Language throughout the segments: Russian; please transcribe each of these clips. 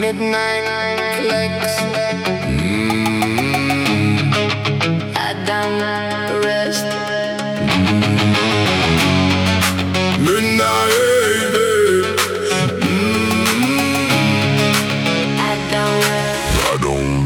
Midnight clicks. I don't rest. Midnight. I don't rest. I don't.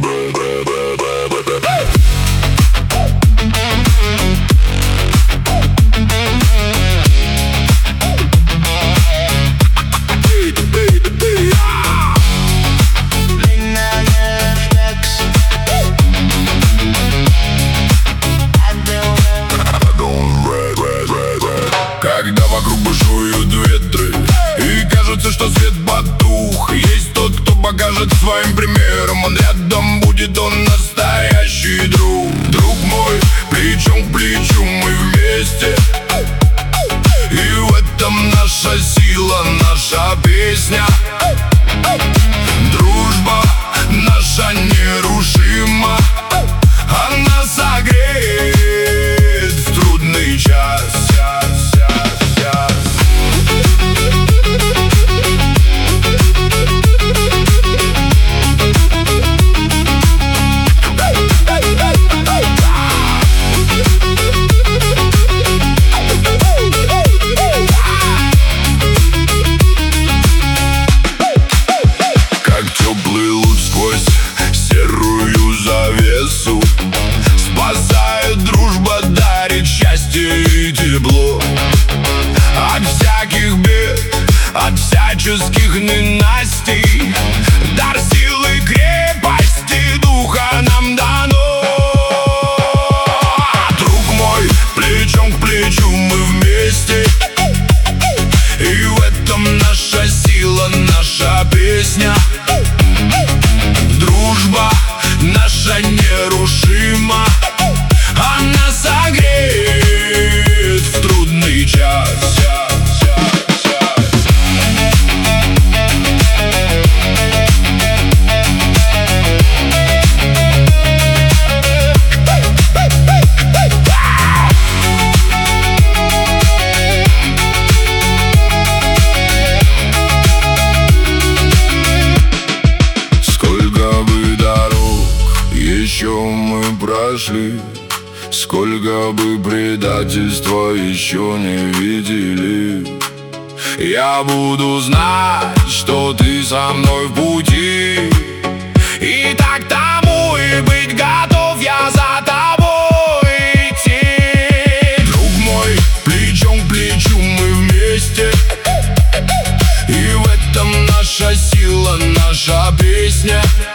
Когда вокруг бушуют ветры и кажется, что свет потух, есть тот, кто покажет своим примером. Он рядом будет, он настоящий друг. Друг мой, плечом к плечу мы вместе, и в этом наша сила, наша песня. Дружба наша нерушима, она согреет в трудный час. Спасает дружба, дарит счастье и тепло от всяких бед, от всяческих ненастей. Дар силы, крепости духа нам дано. Друг мой, плечом к плечу мы вместе, и в этом наша сила, наша песня. Дружба наша нерушима, она согреет в трудный час. Еще мы прошли, сколько бы предательства еще не видели. Я буду знать, что ты со мной в пути, и так тому и быть, готов я за тобой идти. Друг мой, плечом к плечу мы вместе, и в этом наша сила, наша песня.